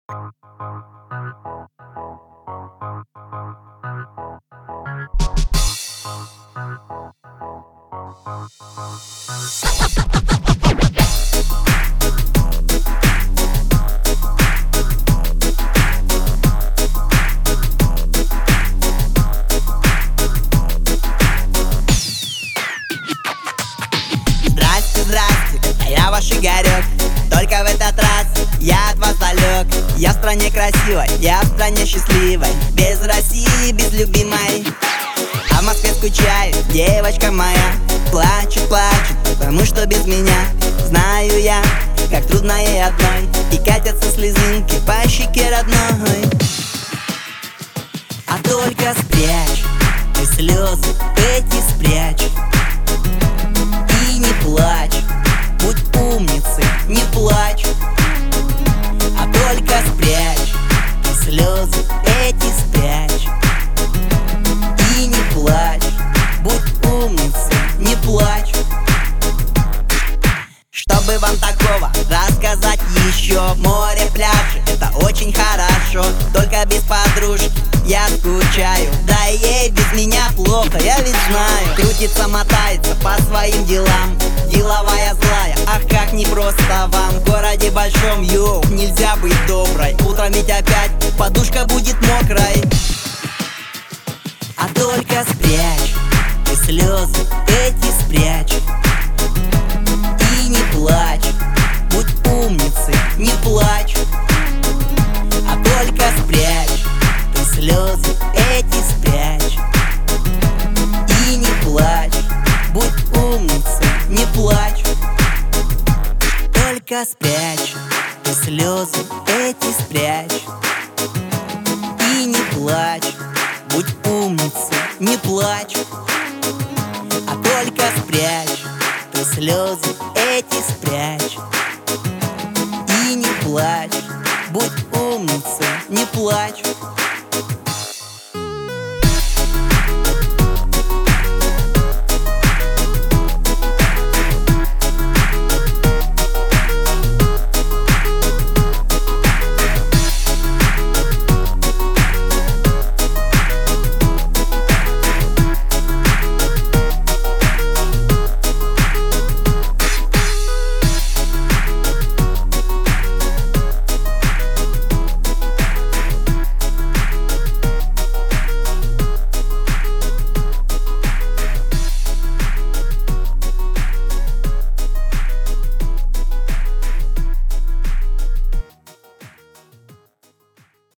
Здрасте, здрасте, а я ваш Игорек. Только в этот раз я от вас далек. Я в стране красивой, я в стране счастливой, без России, без любимой. А в Москве скучаю, девочка моя. Плачет, плачет, потому что без меня. Знаю я, как трудно ей одной, и катятся слезинки по щеке родной. А только спрячь ты слезы эти, спрячь и не плачь. Будь умницей, не плачь. А только спрячь ты слезы эти, спрячь и не плачь. Будь умницей, не плачь. Чтобы вам такого рассказать еще, море, пляжи, это очень хорошо. Только без подружки я скучаю, да и ей без меня плохо, я ведь знаю. Крутится, мотается по своим делам, деловая злая, ах, как непросто вам. В городе большом, йоу, нельзя быть доброй. Утром ведь опять подушка будет мокрой. А только спрячь ты слезы эти, спрячь и не плачь. Будь умницей, не плачь. А только спрячь ты слезы эти, спрячь и не плачь. Будь умницей, не плачь. Только спрячь ты слезы эти, спрячь и не плачь. Будь умницей, не плачь. А только спрячь ты слезы эти, спрячь и не плачь. Будь умницей, не плачь.